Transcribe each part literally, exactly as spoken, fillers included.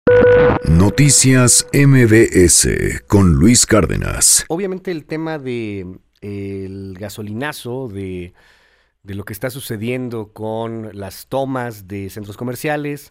Noticias M B S con Luis Cárdenas. Obviamente el tema de eh, el gasolinazo, de, de lo que está sucediendo con las tomas de centros comerciales,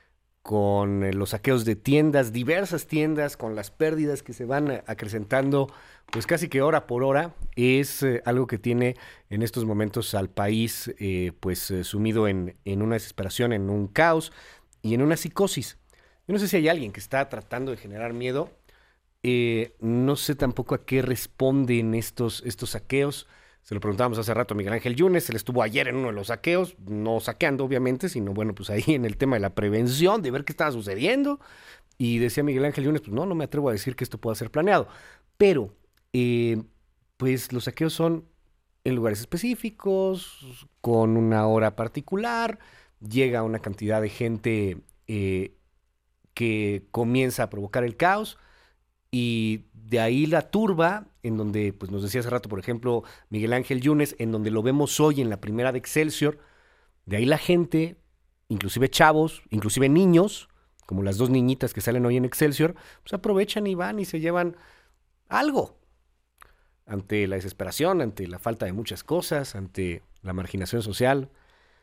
con eh, los saqueos de tiendas, diversas tiendas, con las pérdidas que se van a- acrecentando, pues casi que hora por hora, es eh, algo que tiene en estos momentos al país eh, pues eh, sumido en, en una desesperación, en un caos y en una psicosis. Yo no sé si hay alguien que está tratando de generar miedo. Eh, no sé tampoco a qué responden estos, estos saqueos. Se lo preguntábamos hace rato a Miguel Ángel Yunes. Él estuvo ayer en uno de los saqueos, no saqueando obviamente, sino bueno, pues ahí en el tema de la prevención, de ver qué estaba sucediendo. Y decía Miguel Ángel Yunes, pues no, no me atrevo a decir que esto pueda ser planeado. Pero, eh, pues los saqueos son en lugares específicos, con una hora particular, llega una cantidad de gente eh, que comienza a provocar el caos y de ahí la turba, en donde, pues nos decía hace rato, por ejemplo, Miguel Ángel Yunes, en donde lo vemos hoy en la primera de Excelsior, de ahí la gente, inclusive chavos, inclusive niños, como las dos niñitas que salen hoy en Excelsior, pues aprovechan y van y se llevan algo ante la desesperación, ante la falta de muchas cosas, ante la marginación social,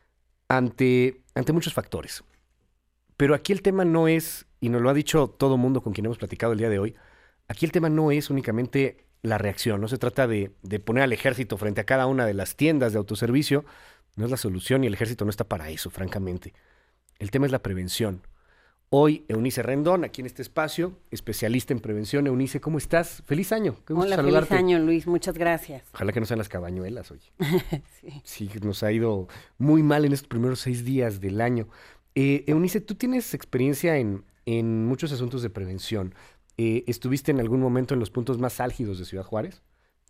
ante, ante muchos factores. Pero aquí el tema no es, y nos lo ha dicho todo mundo con quien hemos platicado el día de hoy, aquí el tema no es únicamente la reacción, no se trata de, de poner al ejército frente a cada una de las tiendas de autoservicio, no es la solución y el ejército no está para eso, francamente. El tema es la prevención. Hoy, Eunice Rendón, aquí en este espacio, especialista en prevención. Eunice, ¿cómo estás? ¡Feliz año! Qué gusto Hola, saludarte. feliz año, Luis. Muchas gracias. Ojalá que no sean las cabañuelas hoy. Sí. Sí, nos ha ido muy mal en estos primeros seis días del año. Eh, Eunice, tú tienes experiencia en, en muchos asuntos de prevención. Eh, ¿Estuviste en algún momento en los puntos más álgidos de Ciudad Juárez?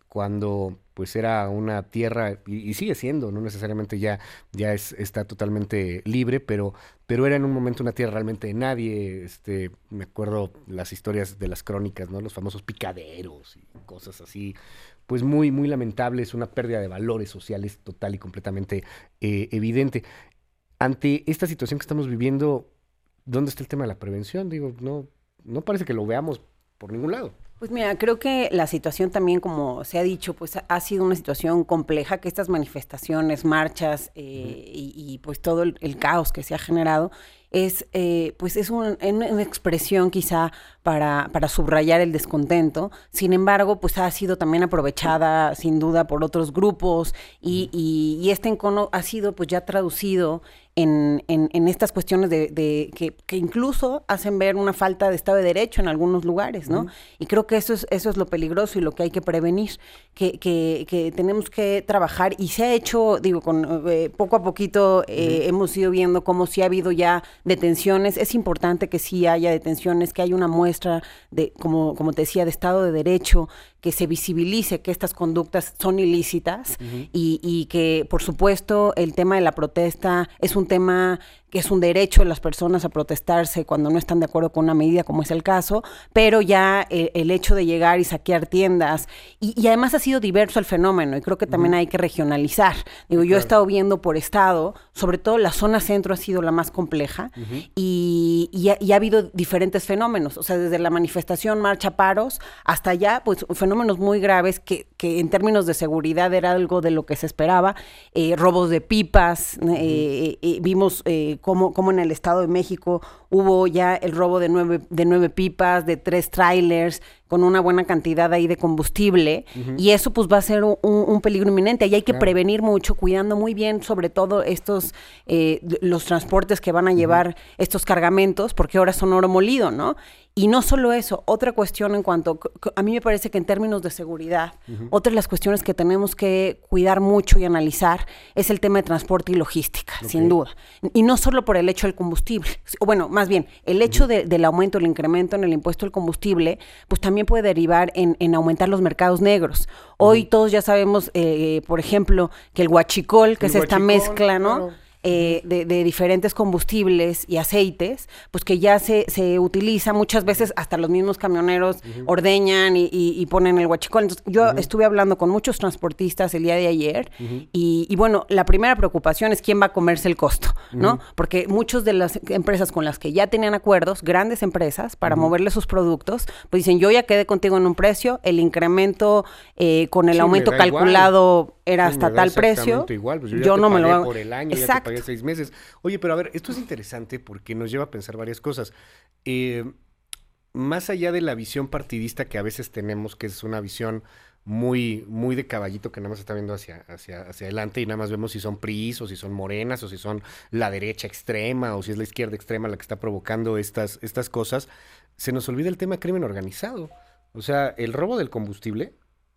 Cuando pues era una tierra, y, y sigue siendo, no necesariamente ya, ya es, está totalmente libre, pero, pero era en un momento una tierra realmente de nadie. Este, me acuerdo las historias de las crónicas, ¿no? Los famosos picaderos y cosas así, pues muy, muy lamentables, una pérdida de valores sociales total y completamente eh, evidente. Ante esta situación que estamos viviendo, ¿dónde está el tema de la prevención? Digo, no, no parece que lo veamos por ningún lado. Pues mira, creo que la situación también, como se ha dicho, pues ha- ha sido una situación compleja, que estas manifestaciones, marchas eh, y, y, pues todo el, el caos que se ha generado es eh, pues es un- una una expresión quizá para, para subrayar el descontento. Sin embargo, pues ha sido también aprovechada sin duda por otros grupos y, y- y este encono ha sido pues ya traducido en, en- en estas cuestiones de, de- que, que incluso hacen ver una falta de Estado de Derecho en algunos lugares, ¿no? Ujú. Y creo que eso es, eso es lo peligroso y lo que hay que prevenir, que, que, que tenemos que trabajar y se ha hecho, digo, con eh, poco a poquito eh, hemos ido viendo cómo sí ha habido ya detenciones. Es importante que sí haya detenciones, que haya una muestra de, como, como te decía, de Estado de Derecho, que se visibilice que estas conductas son ilícitas y, y que, por supuesto, el tema de la protesta es un tema que es un derecho de las personas a protestarse cuando no están de acuerdo con una medida, como es el caso, pero ya eh, el hecho de llegar y saquear tiendas, y, y además ha sido diverso el fenómeno, y creo que también hay que regionalizar. Digo, yo he estado viendo por estado, sobre todo la zona centro ha sido la más compleja, y, y ha, y ha habido diferentes fenómenos, o sea, desde la manifestación, marcha, paros, hasta allá, pues fenómenos muy graves que, que en términos de seguridad era algo de lo que se esperaba, eh, robos de pipas, eh, eh, vimos eh, cómo, cómo en el Estado de México hubo ya el robo de nueve, de nueve pipas, de tres trailers, con una buena cantidad ahí de combustible, y eso pues va a ser un, un peligro inminente, y hay que Claro. prevenir mucho, cuidando muy bien sobre todo estos, eh, los transportes que van a llevar estos cargamentos, porque ahora son oro molido, ¿no? Y no solo eso, otra cuestión en cuanto, a mí me parece que en términos de seguridad, otra de las cuestiones que tenemos que cuidar mucho y analizar es el tema de transporte y logística, Ok. sin duda. Y no solo por el hecho del combustible, o bueno, más bien, el hecho de- del aumento, el incremento en el impuesto al combustible, pues también puede derivar en, en aumentar los mercados negros. Hoy todos ya sabemos, eh, por ejemplo, que el huachicol, que El es esta huachicol, mezcla, ¿no? claro. eh, de, de diferentes combustibles y aceites, pues que ya se, se utiliza muchas veces, hasta los mismos camioneros uh-huh. ordeñan y, y, y ponen el huachicol. Entonces, yo uh-huh. estuve hablando con muchos transportistas el día de ayer uh-huh. y, y bueno, la primera preocupación es quién va a comerse el costo, ¿no? Uh-huh. Porque muchas de las empresas con las que ya tenían acuerdos, grandes empresas, para uh-huh. moverle sus productos, pues dicen, yo ya quedé contigo en un precio, el incremento eh, con el sí, aumento calculado igual. Era sí, hasta tal precio. Igual. Pues yo, yo no me lo hago. Por el año, exacto. Ya te pagué seis meses. Oye, pero a ver, esto es interesante porque nos lleva a pensar varias cosas. Eh, más allá de la visión partidista que a veces tenemos, que es una visión muy, muy de caballito que nada más está viendo hacia, hacia, hacia adelante y nada más vemos si son P R I s o si son morenas o si son la derecha extrema o si es la izquierda extrema la que está provocando estas, estas cosas, se nos olvida el tema de crimen organizado. O sea, el robo del combustible,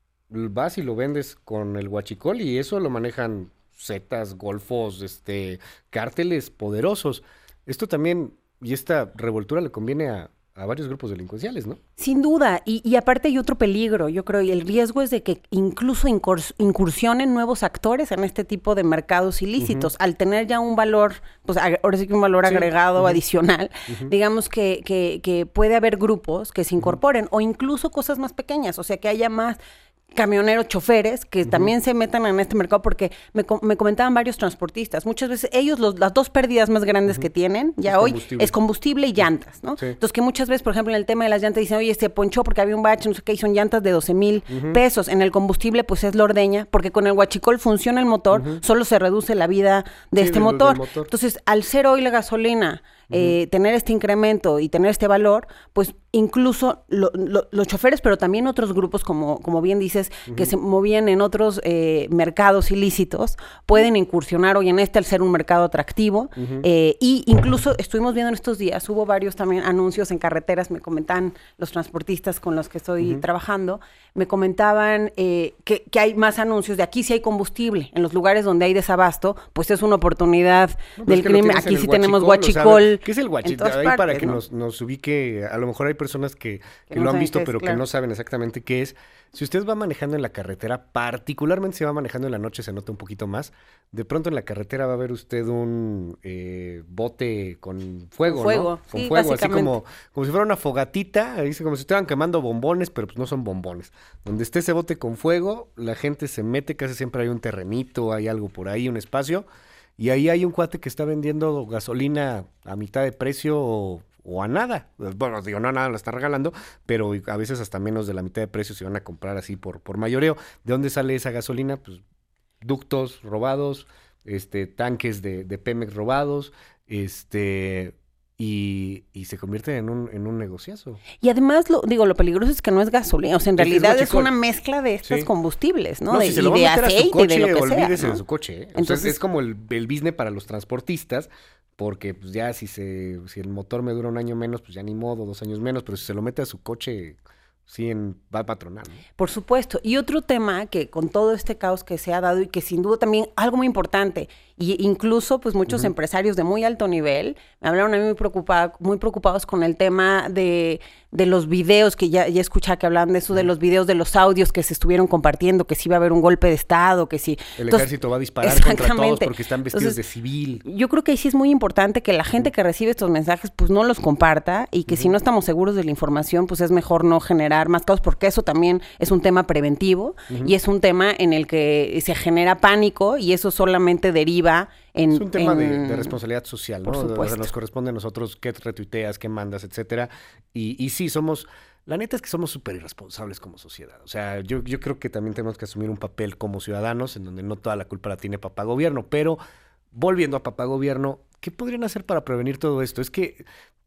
vas y lo vendes con el huachicol y eso lo manejan zetas, golfos, este, cárteles poderosos. Esto también, y esta revoltura le conviene a, a varios grupos delincuenciales, ¿no? Sin duda, y, y aparte hay otro peligro, yo creo, y el riesgo es de que incluso incurs- incursionen nuevos actores en este tipo de mercados ilícitos, uh-huh. al tener ya un valor, pues ahora sí que un valor sí. agregado, uh-huh. adicional, uh-huh. digamos que, que, que puede haber grupos que se incorporen, uh-huh. o incluso cosas más pequeñas, o sea, que haya más camioneros, choferes, que uh-huh. también se metan en este mercado, porque me, me comentaban varios transportistas, muchas veces ellos, los, las dos pérdidas más grandes uh-huh. que tienen ya es hoy combustible. es combustible y llantas, ¿no? Sí. Entonces que muchas veces, por ejemplo, en el tema de las llantas dicen, oye, se ponchó porque había un bache, no sé qué, y son llantas de doce mil uh-huh. pesos, en el combustible pues es la ordeña, porque con el huachicol funciona el motor, uh-huh. solo se reduce la vida de sí, este de, motor. motor, entonces al ser hoy la gasolina, Eh, uh-huh. tener este incremento y tener este valor, pues incluso lo, lo, los choferes, pero también otros grupos, como, como bien dices, uh-huh. que se movían en otros eh, mercados ilícitos, pueden incursionar hoy en este al ser un mercado atractivo. Uh-huh. Eh, y incluso estuvimos viendo en estos días, hubo varios también anuncios en carreteras, me comentaban los transportistas con los que estoy uh-huh. trabajando, me comentaban eh, que, que hay más anuncios de aquí sí hay combustible, en los lugares donde hay desabasto, pues es una oportunidad no, del crimen, aquí sí tenemos huachicol. ¿Qué es el huachicol? Ahí partes, para que ¿no? nos, nos ubique, a lo mejor hay personas que, que, que no lo han visto, pero es, claro. que no saben exactamente qué es. Si usted va manejando en la carretera, particularmente si va manejando en la noche, se nota un poquito más. De pronto en la carretera va a ver usted un eh, bote con fuego, fuego, ¿no? Con sí, fuego, así como, como si fuera una fogatita, dice como si estuvieran quemando bombones, pero pues no son bombones. Donde esté ese bote con fuego, la gente se mete, casi siempre hay un terrenito, hay algo por ahí, un espacio. Y ahí hay un cuate que está vendiendo gasolina a mitad de precio o, o a nada. Bueno, digo, no a nada, la está regalando, pero a veces hasta menos de la mitad de precio se van a comprar así por, por mayoreo. ¿De dónde sale esa gasolina? Pues ductos robados, este, tanques de, de Pemex robados, este... Y, y se convierte en un, en un negociazo. Y además, lo, digo, lo peligroso es que no es gasolina. O sea, en es realidad es, es una mezcla de estos sí. combustibles, ¿no? no de, si se lo y de a aceite, a su coche, de lo que olvídese sea, ¿no? de su coche. ¿eh? Entonces, o sea, es, es como el, el business para los transportistas, porque pues ya si se si el motor me dura un año menos, pues ya ni modo, dos años menos, pero si se lo mete a su coche... Sí, en, va a patronar, ¿no? Por supuesto. Y otro tema que con todo este caos que se ha dado y que sin duda también algo muy importante, y incluso pues muchos uh-huh. empresarios de muy alto nivel me hablaron a mí muy, preocupada, muy preocupados con el tema de, de los videos, que ya, ya escuché que hablan de eso, uh-huh. de los videos, de los audios que se estuvieron compartiendo, que si iba a haber un golpe de Estado, que si... El Entonces, ejército va a disparar contra todos porque están vestidos Entonces, de civil. Yo creo que ahí sí es muy importante que la gente uh-huh. que recibe estos mensajes pues no los comparta y que uh-huh. si no estamos seguros de la información pues es mejor no generar más caos, porque eso también es un tema preventivo uh-huh. y es un tema en el que se genera pánico y eso solamente deriva en... Es un tema en... de, de responsabilidad social, ¿no? Por supuesto. Nos corresponde a nosotros qué retuiteas, qué mandas, etcétera. Y, y sí, somos... La neta es que somos súper irresponsables como sociedad. O sea, yo, yo creo que también tenemos que asumir un papel como ciudadanos en donde no toda la culpa la tiene papá gobierno. Pero, volviendo a papá gobierno, ¿qué podrían hacer para prevenir todo esto? Es que...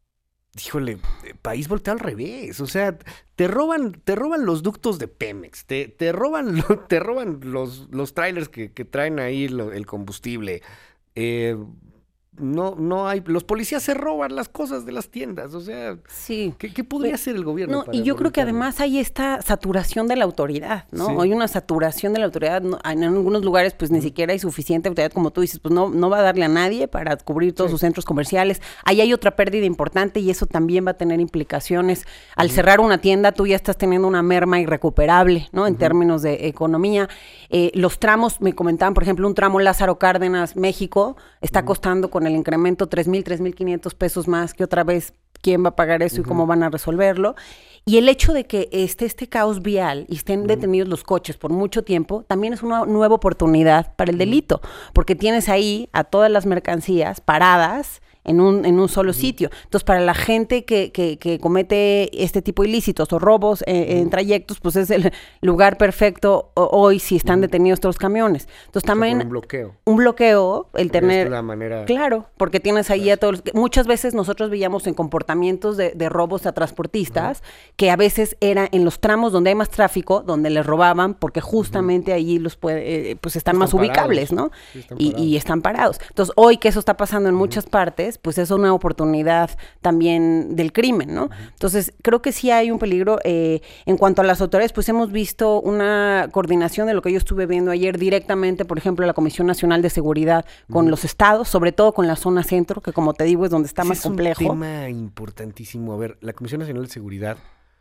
Híjole, país voltea al revés, o sea, te roban, te roban los ductos de Pemex, te, te roban, te roban los, los trailers que, que traen ahí lo, el combustible, eh, no, no hay, los policías se roban las cosas de las tiendas, o sea, sí. ¿qué, qué podría Pues, hacer el gobierno? No, para y yo creo que evitarlo? además hay esta saturación de la autoridad, ¿no? Sí. Hay una saturación de la autoridad, no- en algunos lugares pues ni siquiera hay suficiente autoridad, como tú dices, pues no, no va a darle a nadie para cubrir todos Sí. sus centros comerciales. Ahí hay otra pérdida importante y eso también va a tener implicaciones. Al cerrar una tienda, tú ya estás teniendo una merma irrecuperable, ¿no? En términos de economía. Eh, los tramos, me comentaban, por ejemplo, un tramo Lázaro Cárdenas, México, está costando con el incremento tres mil, tres mil quinientos pesos más, que otra vez, ¿quién va a pagar eso y cómo van a resolverlo? Y el hecho de que esté este caos vial y estén detenidos los coches por mucho tiempo, también es una nueva oportunidad para el delito, porque tienes ahí a todas las mercancías paradas en un, en un solo sitio. Entonces, para la gente que, que, que comete este tipo de ilícitos o robos eh, en trayectos, pues es el lugar perfecto o- hoy si están detenidos estos camiones. Entonces, O sea, también por un bloqueo. un bloqueo, el Porque tener... es la manera- Claro, porque tienes ahí a todos... Muchas veces nosotros veíamos en comportamientos de, de robos a transportistas, que a veces era en los tramos donde hay más tráfico, donde les robaban, porque justamente ahí los puede, eh, pues están, Están más parados. ubicables, ¿no? Sí, están y, parados. y están parados. Entonces, hoy que eso está pasando en muchas partes, pues es una oportunidad también del crimen, ¿no? Entonces, creo que sí hay un peligro. Eh, en cuanto a las autoridades, pues hemos visto una coordinación de lo que yo estuve viendo ayer directamente, por ejemplo, la Comisión Nacional de Seguridad con los estados, sobre todo con la zona centro, que como te digo es donde está Ese más es complejo. un tema importantísimo. A ver, la Comisión Nacional de Seguridad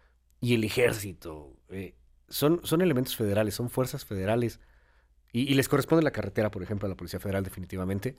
y el Ejército eh, son, son elementos federales, son fuerzas federales. Y, y les corresponde la carretera, por ejemplo, a la Policía Federal, definitivamente.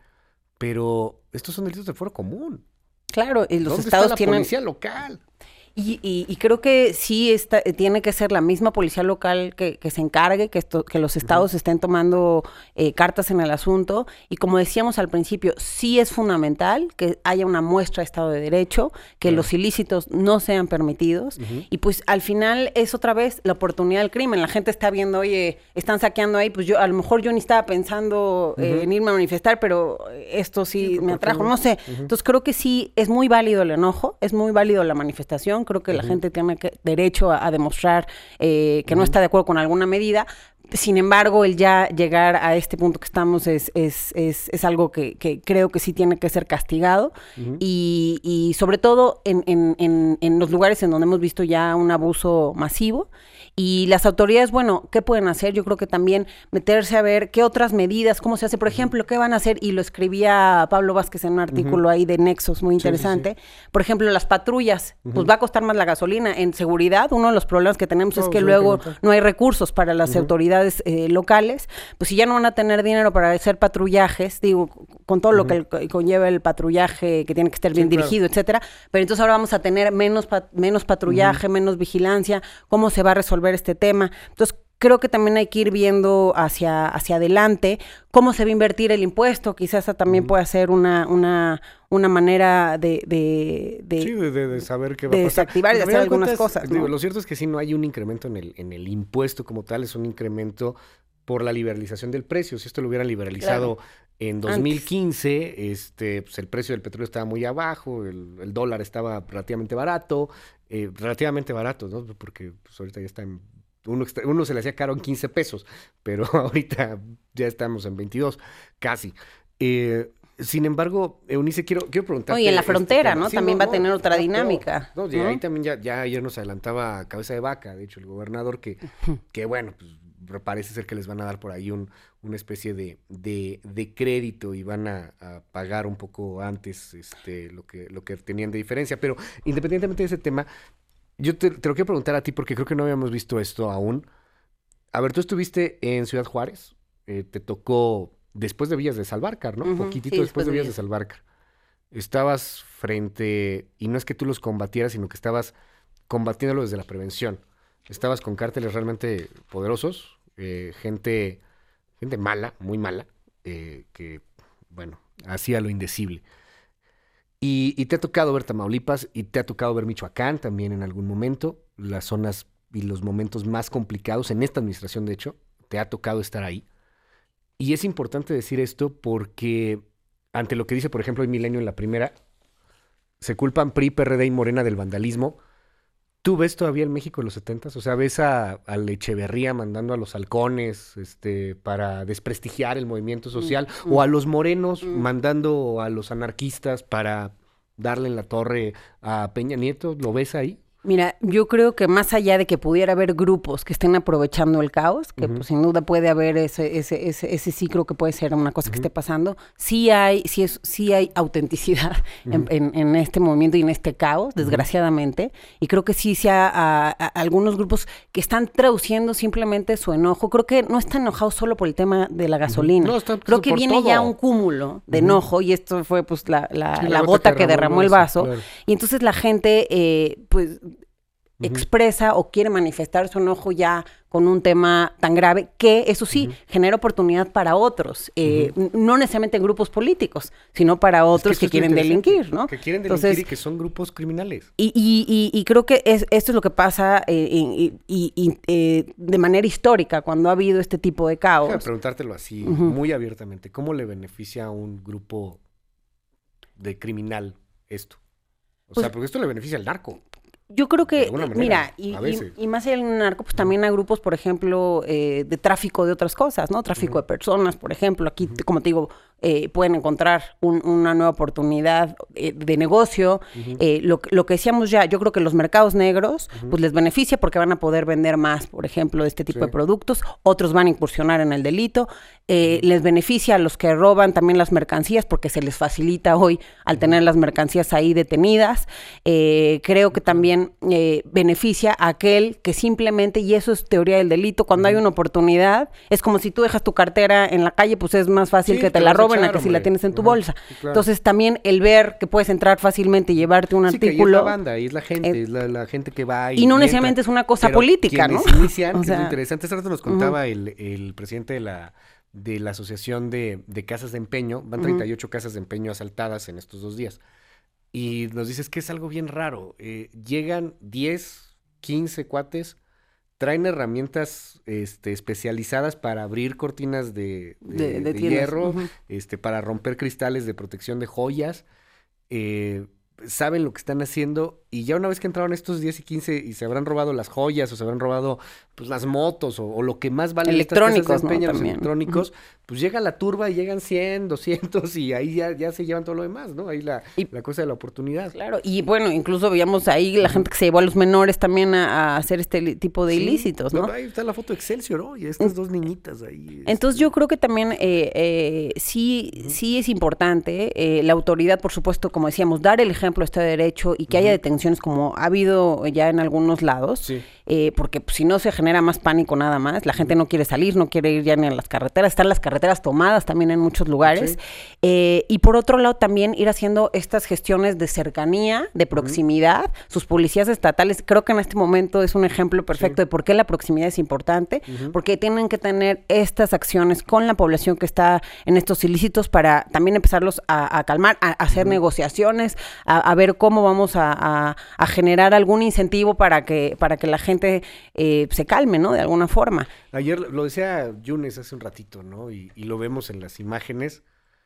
Pero estos son delitos de fuero común. Claro, y los ¿Dónde estados está la tienen... policía local? Y, y- y creo que sí está, eh, tiene que ser la misma policía local que, que se encargue, que, esto, que los estados estén tomando eh, cartas en el asunto. Y como decíamos al principio, sí es fundamental que haya una muestra de Estado de Derecho, que Claro. los ilícitos no sean permitidos. Y pues al final es otra vez la oportunidad del crimen. La gente está viendo, oye, están saqueando ahí, pues yo a lo mejor yo ni estaba pensando eh, en irme a manifestar, pero esto sí, Sí, ¿por me qué atrajo, no? no sé. Entonces creo que sí es muy válido el enojo, es muy válido la manifestación. Creo que la gente tiene que- derecho a, a demostrar eh, que no está de acuerdo con alguna medida. Sin embargo, el ya llegar a este punto que estamos es, es, es, es algo que, que creo que sí tiene que ser castigado. y, y sobre todo en, en, en, en los lugares en donde hemos visto ya un abuso masivo. Y las autoridades, bueno, ¿qué pueden hacer? Yo creo que también meterse a ver qué otras medidas, cómo se hace. Por ejemplo, ¿qué van a hacer? Y lo escribía Pablo Vázquez en un artículo ahí de Nexos muy Sí, sí, sí. interesante. Por ejemplo, las patrullas, pues va a costar más la gasolina. En seguridad, uno de los problemas que tenemos es Todo que se va a luego incrementar. no hay recursos para las autoridades eh, locales. Pues si ya no van a tener dinero para hacer patrullajes, digo, con todo lo que el- conlleva el patrullaje, que tiene que estar bien Sí, claro. dirigido, etcétera. Pero entonces ahora vamos a tener menos, pa- menos patrullaje, menos vigilancia. ¿Cómo se va a resolver este tema? Entonces, creo que también hay que ir viendo hacia, hacia adelante cómo se va a invertir el impuesto. Quizás esa también pueda ser una, una, una manera de... de, de- Sí, de, de- de saber qué va de a pasar. desactivar y de Porque hacer al final algunas cuentas, cosas, digo, ¿no? lo cierto es que sí no hay un incremento en el, en el impuesto como tal, es un incremento por la liberalización del precio. Si esto lo hubieran liberalizado en dos mil quince, este, pues el precio del petróleo estaba muy abajo, el, el dólar estaba relativamente barato, eh, relativamente barato, ¿no? Porque pues, ahorita ya está en... Uno, extra- uno se le hacía caro en quince pesos, pero ahorita ya estamos en veintidós, casi. Eh, sin embargo, Eunice, quiero, quiero preguntarte... Oye, en la este frontera, tema. ¿no? Sí, También va a no, tener no, otra no, dinámica, No, y ¿no? ahí también ya, ya ayer nos adelantaba Cabeza de Vaca, de hecho, el gobernador, que, que bueno, pues parece ser que les van a dar por ahí un, una especie de, de, de crédito y van a, a pagar un poco antes este, lo, que, lo que tenían de diferencia. Pero independientemente de ese tema, yo te, te lo quiero preguntar a ti porque creo que no habíamos visto esto aún. A ver, tú estuviste en Ciudad Juárez, eh, te tocó después de Villas de Salvarcar, ¿no? Un Ujú, poquitito sí, después después de de Villas de Salvarcar. Estabas frente, y no es que tú los combatieras, sino que estabas combatiéndolo desde la prevención. Estabas con cárteles realmente poderosos, eh, gente, gente mala, muy mala, eh, que, bueno, hacía lo indecible. Y, y te ha tocado ver Tamaulipas y te ha tocado ver Michoacán también en algún momento, las zonas y los momentos más complicados en esta administración, de hecho, te ha tocado estar ahí. Y es importante decir esto porque ante lo que dice, por ejemplo, el Milenio en la primera, se culpan P R I, P R D y Morena del vandalismo, ¿Tú ves todavía el México de los setentas? O sea, ¿ves a, a Echeverría mandando a los halcones este, para desprestigiar el movimiento social? Mm, ¿O a los morenos mm. mandando a los anarquistas para darle en la torre a Peña Nieto? ¿Lo ves ahí? Mira, yo creo que más allá de que pudiera haber grupos que estén aprovechando el caos, que Ujú. pues sin duda puede haber ese, ese, ese, ese sí creo que puede ser una cosa que Ujú. esté pasando, sí hay, sí es, sí hay autenticidad en, Ujú. en, en este movimiento y en este caos, desgraciadamente, y creo que sí se ha a, a algunos grupos que están traduciendo simplemente su enojo. Creo que no están enojados solo por el tema de la gasolina. No, están creo que por viene todo. ya un cúmulo de Ujú. enojo y esto fue pues la, la, Sí, la gota que derramó el vaso. claro. Y entonces la gente, eh, pues, Ujú. expresa o quiere manifestar su enojo ya con un tema tan grave que, eso sí, Ujú. genera oportunidad para otros. Eh, n- No necesariamente en grupos políticos, sino para otros Es que, eso es lo quieren interesante, delinquir, ¿no? Que quieren delinquir Entonces, y que son grupos criminales. y, y, y, y creo que es, esto es lo que pasa eh, y, y- y, eh, de manera histórica cuando ha habido este tipo de caos. Déjame preguntártelo así, Ujú. muy abiertamente. ¿Cómo le beneficia a un grupo de criminal esto? O Pues- sea, porque esto le beneficia al narco. Yo creo De que, alguna manera, mira, y, a y- veces. y más allá del narco, pues también hay grupos, por ejemplo, eh, de tráfico de otras cosas, ¿no? Tráfico Ujú. de personas, por ejemplo. Aquí, te- como te digo, eh, pueden encontrar un- una nueva oportunidad eh, de negocio. Ujú. Eh, lo, que- lo que decíamos ya, yo creo que los mercados negros, Ujú. pues les beneficia porque van a poder vender más, por ejemplo, de este tipo Sí. de productos. Otros van a incursionar en el delito. Eh, Ujú. Les beneficia a los que roban también las mercancías porque se les facilita hoy al tener las mercancías ahí detenidas. Eh, creo que también eh, beneficia a aquel que simplemente, y eso es teoría del delito, cuando hay una oportunidad, es como si tú dejas tu cartera en la calle, pues es más fácil Sí, que te te la vas a roben a echar, que si la hombre. tienes en tu Ajá, bolsa. sí, claro. Entonces también el ver que puedes entrar fácilmente y llevarte un Sí, que ahí es artículo. la banda, ahí es la gente, eh, es la, la gente que va y y no entra. necesariamente es una cosa Pero política, ¿no? quienes inician, O que es sea, lo interesante, hace rato nos contaba el, el presidente de la, de la Asociación de, de Casas de Empeño, van Ujú. treinta y ocho casas de empeño asaltadas en estos dos días. Y nos dices que es algo bien raro. Eh, llegan diez, quince cuates, traen herramientas este, especializadas para abrir cortinas de, de- De- de de tiendas, hierro, ujú. este, para romper cristales de protección de joyas. eh, saben lo que están haciendo y ya una vez que entraron estos diez y quince y se habrán robado las joyas o se habrán robado pues las motos o, o lo que más vale en estas casas de Electrónicos, ¿no? empeño, los También. electrónicos, pues llega la turba y llegan cien, doscientos y ahí ya, ya se llevan todo lo demás, ¿no? Ahí la, Y- la cosa de la oportunidad. Claro, y bueno, incluso veíamos ahí la gente que se llevó a los menores también a, a hacer este li- tipo de Sí, ilícitos, ¿no? Ahí está la foto de Excelsior, ¿no? Y estas dos niñitas ahí. Entonces este, yo creo que también eh, eh, sí, sí es importante eh, la autoridad, por supuesto, como decíamos, dar el ejemplo a este derecho y que haya Ujú. detenciones como ha habido ya en algunos lados, Sí. eh, porque pues, si no se genera más pánico nada más, la gente no quiere salir, no quiere ir ya ni a las carreteras, están las carreteras tomadas también en muchos lugares. Sí. Eh, y por otro lado también ir haciendo estas gestiones de cercanía, de proximidad, sus policías estatales, creo que en este momento es un ejemplo perfecto Sí. de por qué la proximidad es importante, Ujú. porque tienen que tener estas acciones con la población que está en estos ilícitos para también empezarlos a, a calmar, a, a hacer negociaciones, a, a ver cómo vamos a, a- a generar algún incentivo para que, para que la gente eh, se calme, ¿no? De alguna forma. Ayer lo decía Yunes hace un ratito, ¿no? Y, y lo vemos en las imágenes.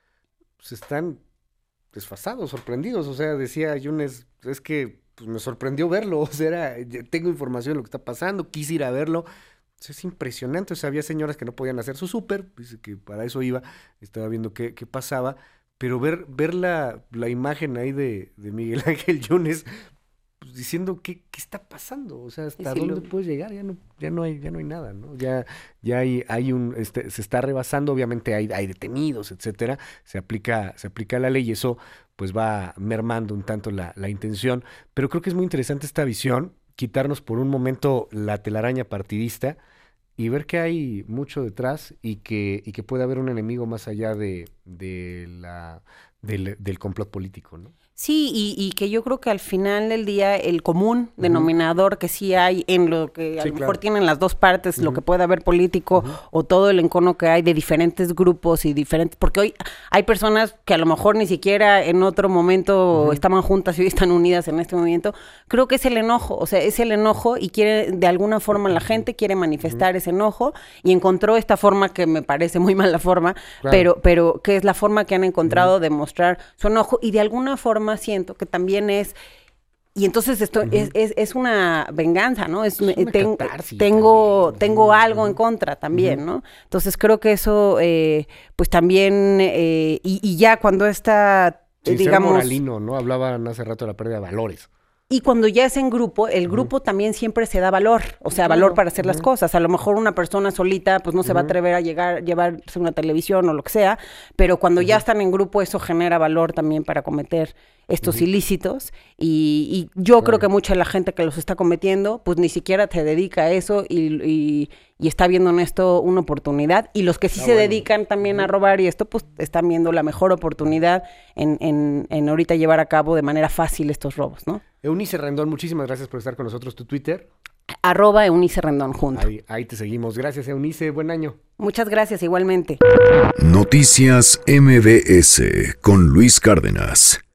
Pues están desfasados, sorprendidos. O sea, decía Yunes, es que pues, me sorprendió verlo. O sea, era, ya tengo información de lo que está pasando, quise ir a verlo. O sea, es impresionante. O sea, había señoras que no podían hacer su súper, dice que para eso iba, estaba viendo qué, qué pasaba. Pero ver, ver la, la imagen ahí de, de Miguel Ángel Yunes, pues, diciendo qué, qué está pasando, o sea, hasta Sí, dónde lo- puedes llegar, ya no, ya no hay, ya no hay nada, ¿no? Ya, ya hay, hay un, este, se está rebasando, obviamente hay, hay detenidos, etcétera, se aplica, se aplica la ley y eso pues va mermando un tanto la, la intención, pero creo que es muy interesante esta visión, quitarnos por un momento la telaraña partidista y ver que hay mucho detrás y que, y que puede haber un enemigo más allá de, de la, del, del complot político, ¿no? Sí, y, y que yo creo que al final del día el común denominador que sí hay en lo que a Sí, lo claro. mejor tienen las dos partes, lo Ujú. que puede haber político Ujú. o todo el encono que hay de diferentes grupos y diferentes, porque hoy hay personas que a lo mejor ni siquiera en otro momento Ujú. estaban juntas y hoy están unidas en este movimiento. Creo que es el enojo, o sea, es el enojo y quiere, de alguna forma la gente quiere manifestar ese enojo y encontró esta forma que me parece muy mala forma, Claro. pero, pero que es la forma que han encontrado de mostrar su enojo y de alguna forma siento que también es Y entonces esto uh-huh. es, es, es una venganza, ¿no? Es, es una ten, catarsis tengo también. tengo uh-huh. algo en contra también, uh-huh. ¿no? Entonces creo que eso, eh, pues también, eh, y, y ya cuando está, sí, digamos... ser moralino, ¿no? Hablaban hace rato de la pérdida de valores. Y cuando ya es en grupo, el grupo uh-huh. también siempre se da valor, o sea, claro, valor para hacer uh-huh. las cosas. A lo mejor una persona solita, pues no se uh-huh. va a atrever a llegar, llevarse una televisión o lo que sea, pero cuando uh-huh. ya están en grupo, eso genera valor también para cometer estos uh-huh. ilícitos. Y, y yo uh-huh. creo que mucha de la gente que los está cometiendo, pues ni siquiera se dedica a eso y, y, y está viendo en esto una oportunidad. Y los que sí ah, se bueno. dedican también uh-huh. a robar y esto, pues están viendo la mejor oportunidad en, en, en ahorita llevar a cabo de manera fácil estos robos, ¿no? Eunice Rendón, muchísimas gracias por estar con nosotros. ¿Tu Twitter? Arroba Eunice Rendón, junto. Ahí, ahí te seguimos. Gracias, Eunice. Buen año. Muchas gracias, igualmente. Noticias M B S con Luis Cárdenas.